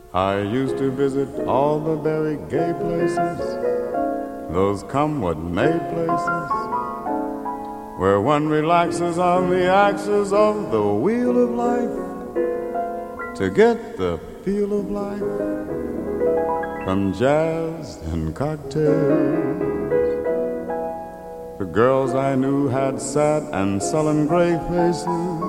I used to visit all the very gay places, those come what may places, where one relaxes on the axis of the wheel of life to get the feel of life from jazz and cocktails. The girls I knew had sad and sullen gray faces,